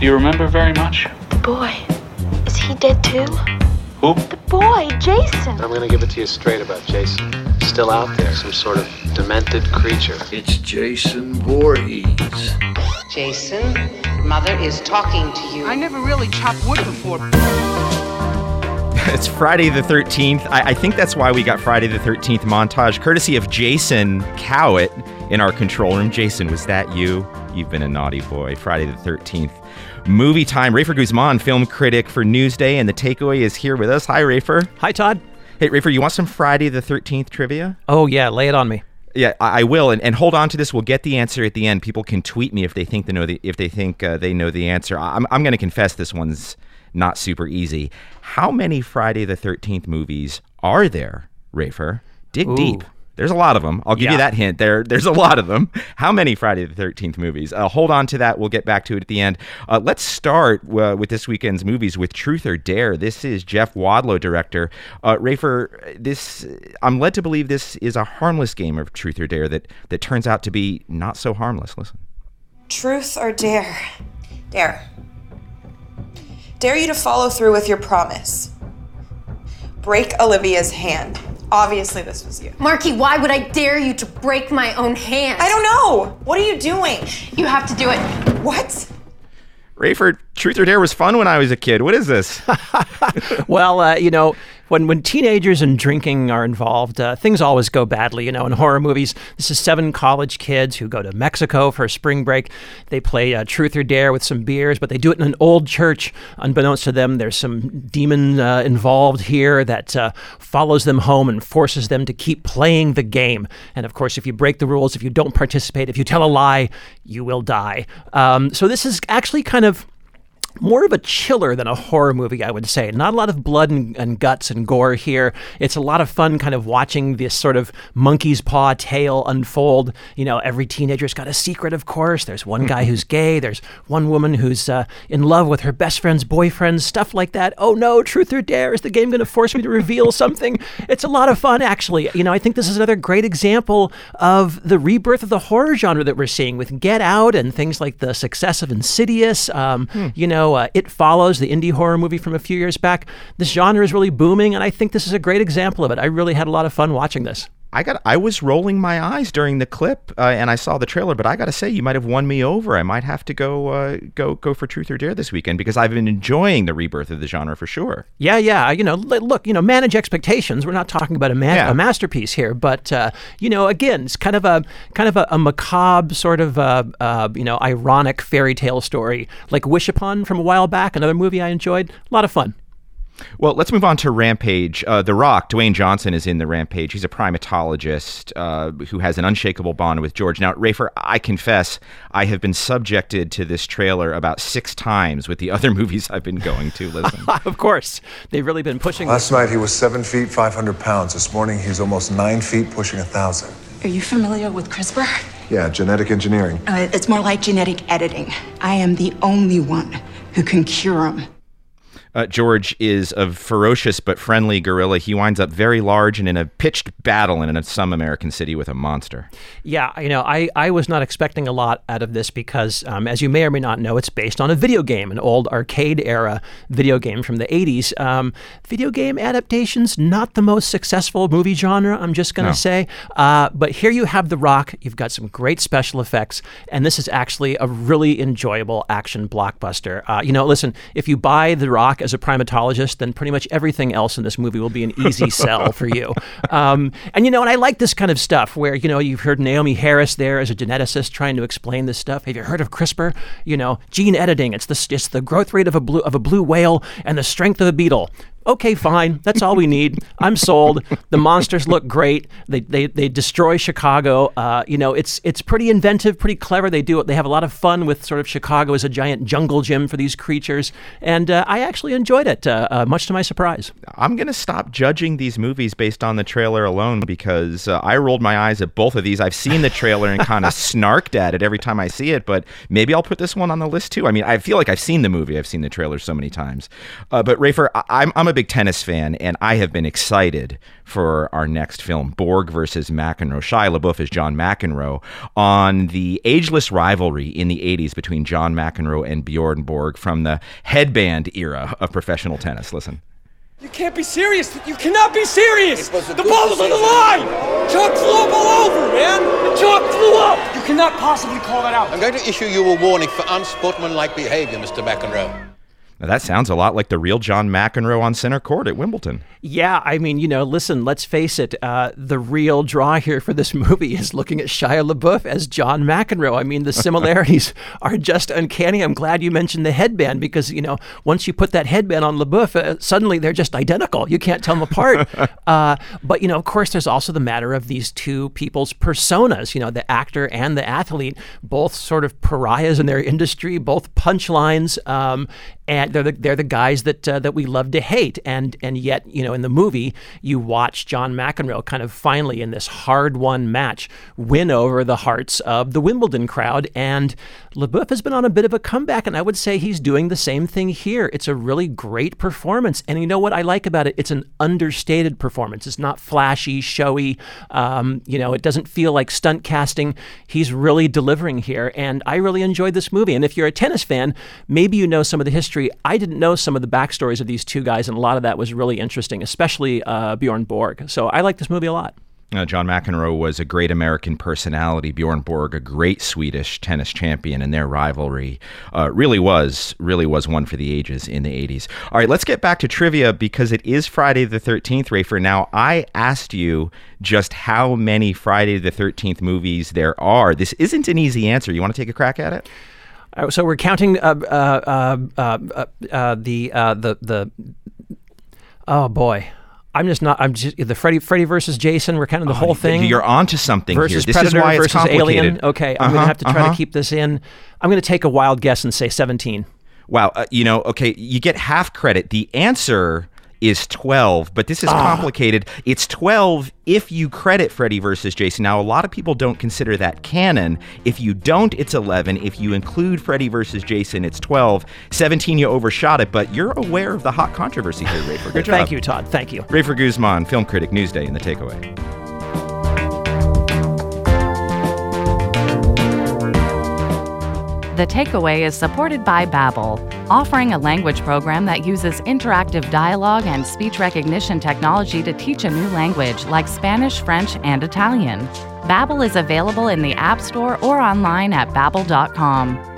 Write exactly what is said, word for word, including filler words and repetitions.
Do you remember very much? The boy, is he dead too? Who? The boy, Jason. I'm gonna give it to you straight about Jason. Still out there, some sort of demented creature. It's Jason Voorhees. Jason, Mother is talking to you. I never really chopped wood before. It's Friday the thirteenth. I, I think that's why we got Friday the thirteenth montage, courtesy of Jason Cowett in our control room. Jason, was that you? You've been a naughty boy. Friday the thirteenth. Movie time. Rafer Guzman, film critic for Newsday, and The Takeaway is here with us. Hi, Rafer. Hi, Todd. Hey, Rafer, you want some Friday the thirteenth trivia? Oh, yeah. Lay it on me. Yeah, I, I will, and, and hold on to this. We'll get the answer at the end. People can tweet me if they think they know the if they think uh, they know the answer. I'm I'm going to confess this one's not super easy. How many Friday the thirteenth movies are there, Rafer? Dig Ooh. deep. There's a lot of them. I'll give Yeah. you that hint. There, There's a lot of them. How many Friday the thirteenth movies? Uh, hold on to that. We'll get back to it at the end. Uh, let's start uh, with this weekend's movies with Truth or Dare. This is Jeff Wadlow, director. Uh, Rafer, this I'm led to believe this is a harmless game of Truth or Dare that, that turns out to be not so harmless. Listen. Truth or dare? Dare. Dare you to follow through with your promise. Break Olivia's hand. Obviously, this was you. Marky, why would I dare you to break my own hand? I don't know. What are you doing? You have to do it. What? Rafer, Truth or Dare was fun when I was a kid. What is this? Well, uh, you know, when when teenagers and drinking are involved, uh, things always go badly. You know, in horror movies, this is seven college kids who go to Mexico for a spring break. They play uh, Truth or Dare with some beers, but they do it in an old church. Unbeknownst to them, there's some demon uh, involved here that uh, follows them home and forces them to keep playing the game. And of course, if you break the rules, if you don't participate, if you tell a lie, you will die. Um, so this is actually kind of more of a chiller than a horror movie, I would say. Not a lot of blood and, and guts and gore here. It's a lot of fun kind of watching this sort of monkey's paw tale unfold. You know, every teenager's got a secret, of course. There's one guy who's gay. There's one woman who's uh, in love with her best friend's boyfriend, stuff like that. Oh no, Truth or Dare, is the game going to force me to reveal something? It's a lot of fun, actually. You know, I think this is another great example of the rebirth of the horror genre that we're seeing with Get Out and things like the success of Insidious. Um, hmm. You know, Uh, It Follows, the indie horror movie from a few years back. This genre is really booming, and I think this is a great example of it. I really had a lot of fun watching this. I got. I was rolling my eyes during the clip, uh, and I saw the trailer. But I got to say, you might have won me over. I might have to go, uh, go, go for Truth or Dare this weekend because I've been enjoying the rebirth of the genre for sure. Yeah, yeah. You know, look, you know, manage expectations. We're not talking about a, ma- Yeah. a masterpiece here, but uh, you know, again, it's kind of a kind of a, a macabre sort of uh, uh, you know, ironic fairy tale story, like Wish Upon from a while back. Another movie I enjoyed. A lot of fun. Well, let's move on to Rampage. Uh, the Rock, Dwayne Johnson, is in the Rampage. He's a primatologist uh, who has an unshakable bond with George. Now, Rafer, I confess, I have been subjected to this trailer about six times with the other movies I've been going to. Listen. Of course. They've really been pushing. Last night he was seven feet, five hundred pounds. This morning he's almost nine feet, pushing a thousand. Are you familiar with CRISPR? Yeah, genetic engineering. Uh, it's more like genetic editing. I am the only one who can cure him. Uh, George is a ferocious but friendly gorilla. He winds up very large and in a pitched battle in some American city with a monster. Yeah, you know, I, I was not expecting a lot out of this because, um, as you may or may not know, it's based on a video game, an old arcade-era video game from the eighties. Um, video game adaptations, not the most successful movie genre, I'm just going to No. say. Uh, but here you have The Rock. You've got some great special effects, and this is actually a really enjoyable action blockbuster. Uh, you know, listen, if you buy The Rock as a primatologist, then pretty much everything else in this movie will be an easy sell for you. Um, and, you know, and I like this kind of stuff where, you know, you've heard Naomi Harris there as a geneticist trying to explain this stuff. Have you heard of CRISPR? You know, gene editing. It's the, it's the growth rate of a blue of a blue whale and the strength of a beetle. Okay, fine. That's all we need. I'm sold. The monsters look great. They they they destroy Chicago. Uh, you know, it's it's pretty inventive, pretty clever. They do it. They have a lot of fun with sort of Chicago as a giant jungle gym for these creatures, and uh, I actually enjoyed it, uh, uh, much to my surprise. I'm going to stop judging these movies based on the trailer alone because uh, I rolled my eyes at both of these. I've seen the trailer and kind of snarked at it every time I see it, but maybe I'll put this one on the list too. I mean, I feel like I've seen the movie. I've seen the trailer so many times. Uh, but Rafer, I- I'm I'm a a big tennis fan, and I have been excited for our next film, Borg versus McEnroe. Shia LaBeouf is John McEnroe on the ageless rivalry in the eighties between John McEnroe and Bjorn Borg from the headband era of professional tennis. Listen. You can't be serious. You cannot be serious. The ball was on the line. Chalk flew up all over, man. The chalk flew up. You cannot possibly call that out. I'm going to issue you a warning for unsportsmanlike behavior, Mister McEnroe. Now that sounds a lot like the real John McEnroe on center court at Wimbledon. Yeah, I mean, you know, listen, let's face it. Uh, the real draw here for this movie is looking at Shia LaBeouf as John McEnroe. I mean, the similarities are just uncanny. I'm glad you mentioned the headband because, you know, once you put that headband on LaBeouf, uh, suddenly they're just identical. You can't tell them apart. uh, but, you know, of course, there's also the matter of these two people's personas, you know, the actor and the athlete, both sort of pariahs in their industry, both punchlines, um, and they're the, they're the guys that uh, that we love to hate. And and yet, you know, in the movie, you watch John McEnroe kind of finally in this hard-won match win over the hearts of the Wimbledon crowd. And LaBeouf has been on a bit of a comeback, and I would say he's doing the same thing here. It's a really great performance. And you know what I like about it? It's an understated performance. It's not flashy, showy. Um, you know, it doesn't feel like stunt casting. He's really delivering here. And I really enjoyed this movie. And if you're a tennis fan, maybe you know some of the history. I didn't know some of the backstories of these two guys, and a lot of that was really interesting, especially uh, Bjorn Borg. So I like this movie a lot. Uh, John McEnroe was a great American personality. Bjorn Borg, a great Swedish tennis champion, and their rivalry uh, really was, really was one for the ages in the eighties. All right, let's get back to trivia because it is Friday the thirteenth, Rafer. Now, I asked you just how many Friday the thirteenth movies there are. This isn't an easy answer. You want to take a crack at it? Uh, so we're counting uh, uh, uh, uh, uh, the uh, the the. Oh boy, I'm just not. I'm just the Freddy Freddy versus Jason. We're counting the oh, whole thing. You're onto something versus here. This Predator is why it's versus complicated. Alien. Okay, I'm uh-huh, gonna have to try uh-huh. to keep this in. I'm gonna take a wild guess and say seventeen. Wow, uh, you know, okay, you get half credit. The answer is twelve, but this is Ah. complicated. It's twelve if you credit Freddy versus Jason. Now, a lot of people don't consider that canon. If you don't, it's eleven. If you include Freddy versus Jason, it's twelve. seventeen, you overshot it, but you're aware of the hot controversy here, Rafer. Good job. Thank you, Todd. Thank you. Rafer Guzman, film critic, Newsday, and The Takeaway. The Takeaway is supported by Babbel, offering a language program that uses interactive dialogue and speech recognition technology to teach a new language like Spanish, French, and Italian. Babbel is available in the App Store or online at babbel dot com.